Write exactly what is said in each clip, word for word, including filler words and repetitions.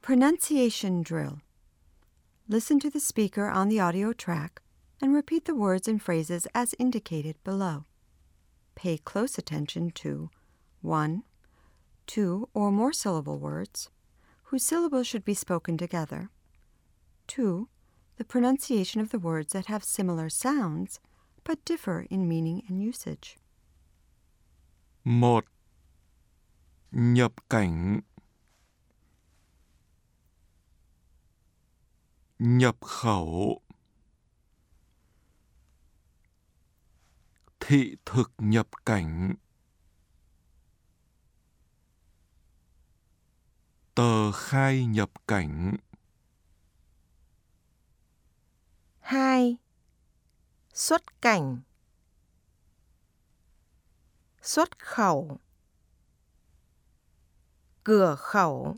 Pronunciation drill. Listen to the speaker on the audio track and repeat the words and phrases as indicated below. Pay close attention to one, two or more syllable words, whose syllables should be spoken together. two. The pronunciation of the words that have similar sounds but differ in meaning and usage. một. Nhập cảnh. Nhập khẩu. Thị thực nhập cảnh. Tờ khai nhập cảnh. hai. Xuất cảnh. Xuất khẩu. Cửa khẩu.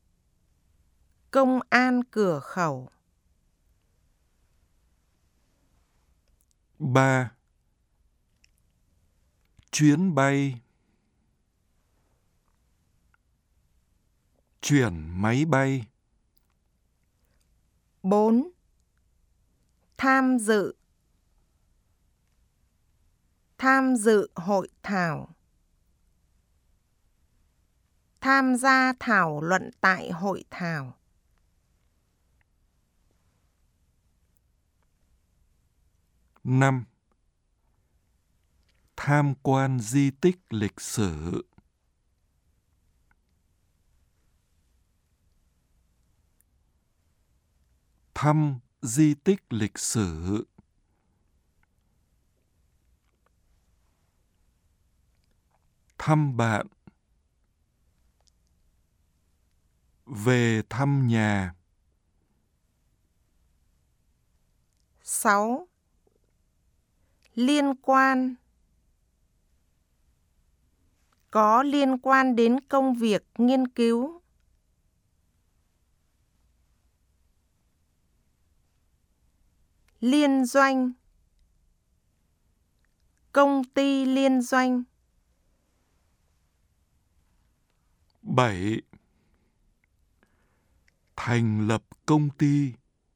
Công an cửa khẩu. ba. Chuyến bay. Chuyển máy bay. bốn. Tham dự. Tham dự hội thảo. Tham gia thảo luận tại hội thảo. năm. Tham quan di tích lịch sử. Thăm di tích lịch sử. Thăm bạn. Về thăm nhà. sáu. Liên quan. Có liên quan đến công việc nghiên cứu. Liên doanh. Công ty liên doanh. bảy. Thành lập công ty.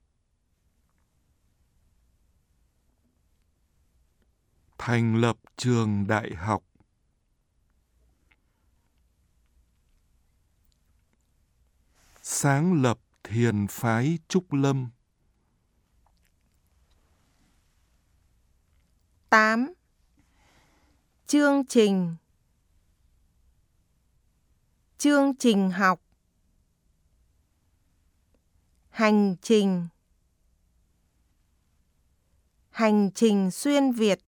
Thành lập trường đại học. Sáng lập thiền phái Trúc Lâm. tám. Chương trình. Chương trình học. Hành trình. Hành trình xuyên Việt.